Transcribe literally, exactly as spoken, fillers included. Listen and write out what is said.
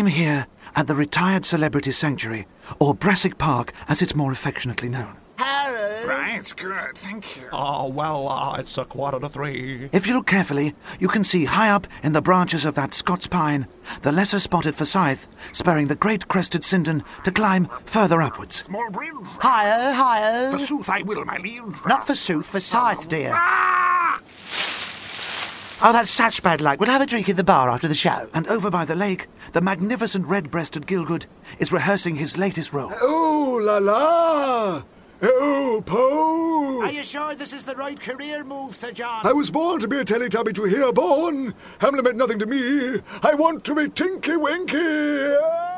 I'm here at the Retired Celebrity Sanctuary, or Brassic Park as it's more affectionately known. Harold! Right, good, thank you. Oh, well, uh, it's a quarter to three. If you look carefully, you can see high up in the branches of that Scots pine the lesser spotted forsyth, spurring the great crested Sindon to climb further upwards. Small bridge. Higher, higher! Forsooth I will, my liege. Not forsooth, forsyth, dear. Ah! Oh, that's such bad luck. We'll have a drink in the bar after the show. And over by the lake, the magnificent red-breasted Gilgood is rehearsing his latest role. Oh, la la! Oh, Poe! Are you sure this is the right career move, Sir John? I was born to be a Teletubby to hear born. Hamlet meant nothing to me. I want to be Tinky Winky.